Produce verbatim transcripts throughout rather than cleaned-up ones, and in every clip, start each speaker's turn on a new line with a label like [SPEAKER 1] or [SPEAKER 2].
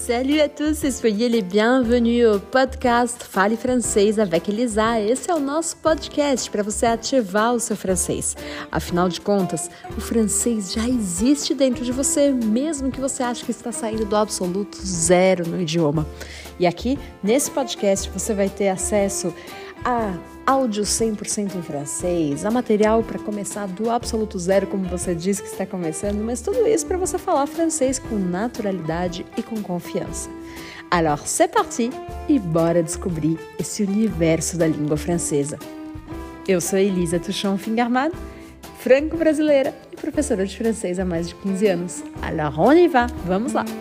[SPEAKER 1] Salut à tous e soyez les bienvenus au podcast Fale Francês avec Elisa. Esse é o nosso podcast para você ativar o seu francês. Afinal de contas, o francês já existe dentro de você, mesmo que você ache que está saindo do absoluto zero no idioma. E aqui, nesse podcast, você vai ter acesso a áudio cem por cento em francês, a material para começar do absoluto zero, como você disse que está começando, mas tudo isso para você falar francês com naturalidade e com confiança. Alors, c'est parti e bora descobrir esse universo da língua francesa. Eu sou Elisa Tuchon-Fingerman, franco-brasileira e professora de francês há mais de quinze anos. Alors, on y va! Vamos lá!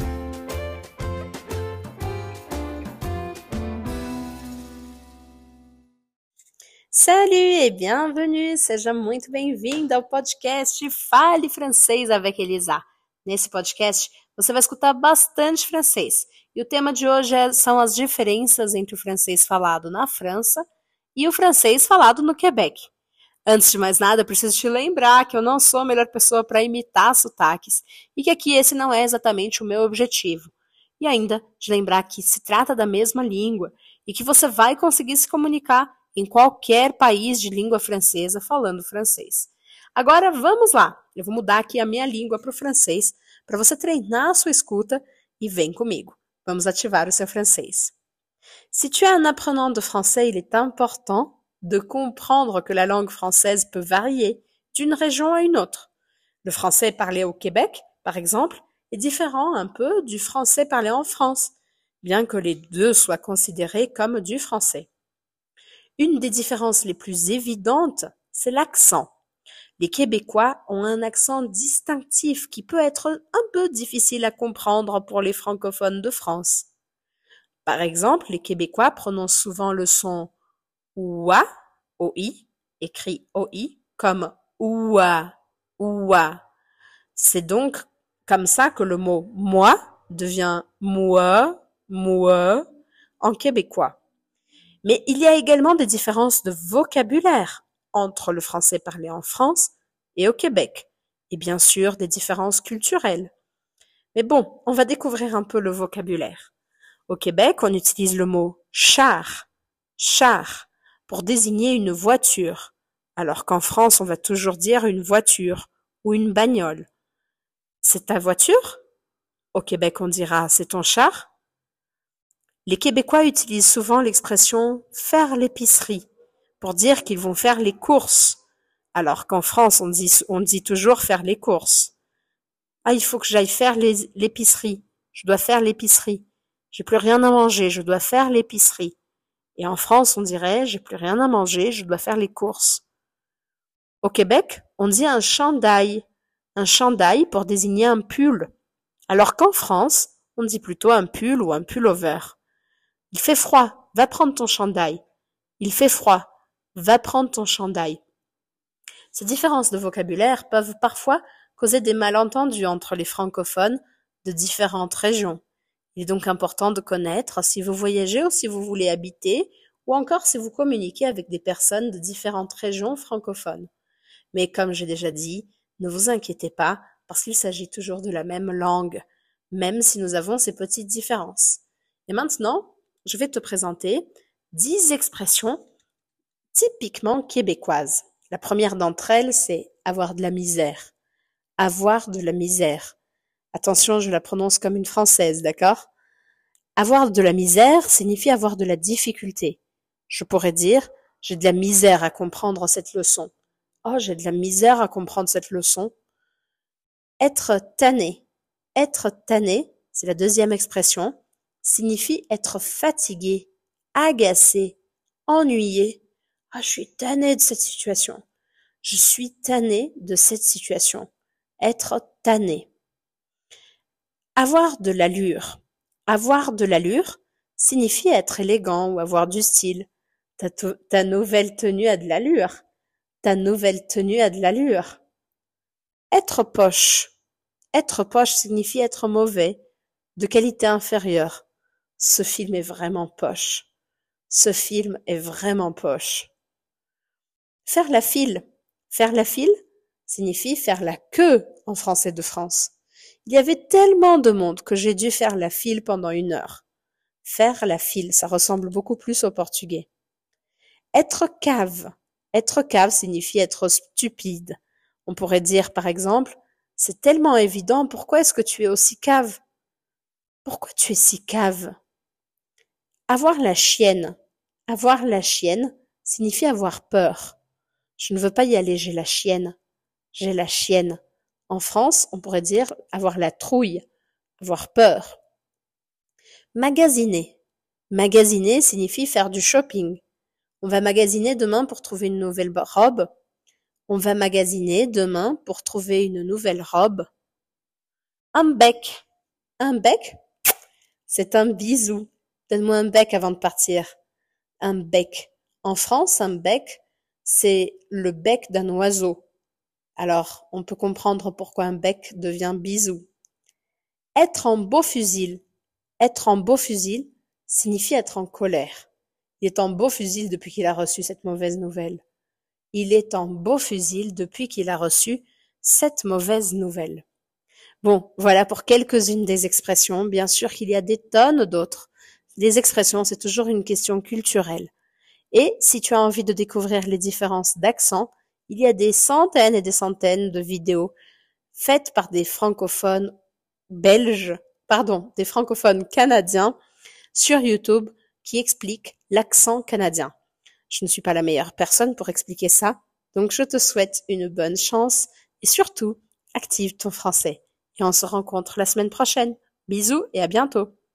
[SPEAKER 1] Salut et bienvenue! Seja muito bem-vindo ao podcast Fale Francês avec Elisa. Nesse podcast, você vai escutar bastante francês. E o tema de hoje é, são as diferenças entre o francês falado na França e o francês falado no Quebec. Antes de mais nada, eu preciso te lembrar que eu não sou a melhor pessoa para imitar sotaques e que aqui esse não é exatamente o meu objetivo. E ainda de lembrar que se trata da mesma língua e que você vai conseguir se comunicar em qualquer país de língua francesa falando francês. Agora vamos lá, eu vou mudar aqui a minha língua para o francês para você treinar a sua escuta e vem comigo. Vamos ativar o seu francês. Si tu es un apprenant de français, il est important de comprendre que la langue française peut varier d'une région à une autre. Le français parlé au Québec, par exemple, est différent un peu du français parlé en France, bien que les deux soient considérés comme du français. Une des différences les plus évidentes, c'est l'accent. Les Québécois ont un accent distinctif qui peut être un peu difficile à comprendre pour les francophones de France. Par exemple, les Québécois prononcent souvent le son OUA, O I, écrit O I, comme OUA, OUA. C'est donc comme ça que le mot moi devient moi, moi en québécois. Mais il y a également des différences de vocabulaire entre le français parlé en France et au Québec, et bien sûr des différences culturelles. Mais bon, on va découvrir un peu le vocabulaire. Au Québec, on utilise le mot char, char, pour désigner une voiture, alors qu'en France, on va toujours dire une voiture ou une bagnole. C'est ta voiture? Au Québec, on dira c'est ton char? Les Québécois utilisent souvent l'expression « faire l'épicerie » pour dire qu'ils vont faire les courses, alors qu'en France, on dit, on dit toujours « faire les courses ». Ah, il faut que j'aille faire les, l'épicerie. Je dois faire l'épicerie. J'ai plus rien à manger, je dois faire l'épicerie. Et en France, on dirait « j'ai plus rien à manger, je dois faire les courses ». Au Québec, on dit un chandail, un chandail pour désigner un pull, alors qu'en France, on dit plutôt un pull ou un pullover. Il fait froid, va prendre ton chandail. Il fait froid, va prendre ton chandail. Ces différences de vocabulaire peuvent parfois causer des malentendus entre les francophones de différentes régions. Il est donc important de connaître si vous voyagez ou si vous voulez habiter, ou encore si vous communiquez avec des personnes de différentes régions francophones. Mais comme j'ai déjà dit, ne vous inquiétez pas, parce qu'il s'agit toujours de la même langue, même si nous avons ces petites différences. Et maintenant, je vais te présenter dix expressions typiquement québécoises. La première d'entre elles, c'est avoir de la misère. Avoir de la misère. Attention, je la prononce comme une française, d'accord? Avoir de la misère signifie avoir de la difficulté. Je pourrais dire, j'ai de la misère à comprendre cette leçon. Oh, j'ai de la misère à comprendre cette leçon. Être tanné. Être tanné, c'est la deuxième expression, signifie être fatigué, agacé, ennuyé. Ah, je suis tanné de cette situation. Je suis tanné de cette situation. Être tanné. Avoir de l'allure. Avoir de l'allure signifie être élégant ou avoir du style. Ta, ta nouvelle tenue a de l'allure. Ta nouvelle tenue a de l'allure. Être poche. Être poche signifie être mauvais, de qualité inférieure. Ce film est vraiment poche. Ce film est vraiment poche. Faire la file. Faire la file signifie faire la queue en français de France. Il y avait tellement de monde que j'ai dû faire la file pendant une heure. Faire la file, ça ressemble beaucoup plus au portugais. Être cave. Être cave signifie être stupide. On pourrait dire par exemple, c'est tellement évident, pourquoi est-ce que tu es aussi cave? Pourquoi tu es si cave? Avoir la chienne. Avoir la chienne signifie avoir peur. Je ne veux pas y aller, j'ai la chienne. J'ai la chienne. En France, on pourrait dire avoir la trouille, avoir peur. Magasiner. Magasiner signifie faire du shopping. On va magasiner demain pour trouver une nouvelle robe. On va magasiner demain pour trouver une nouvelle robe. Un bec. Un bec, c'est un bisou. Donne-moi un bec avant de partir. Un bec. En France, un bec, c'est le bec d'un oiseau. Alors, on peut comprendre pourquoi un bec devient bisou. Être en beau fusil. Être en beau fusil signifie être en colère. Il est en beau fusil depuis qu'il a reçu cette mauvaise nouvelle. Il est en beau fusil depuis qu'il a reçu cette mauvaise nouvelle. Bon, voilà pour quelques-unes des expressions. Bien sûr qu'il y a des tonnes d'autres. Les expressions, c'est toujours une question culturelle. Et si tu as envie de découvrir les différences d'accent, il y a des centaines et des centaines de vidéos faites par des francophones belges, pardon, des francophones canadiens sur YouTube qui expliquent l'accent canadien. Je ne suis pas la meilleure personne pour expliquer ça, donc je te souhaite une bonne chance et surtout, active ton français. Et on se rencontre la semaine prochaine. Bisous et à bientôt.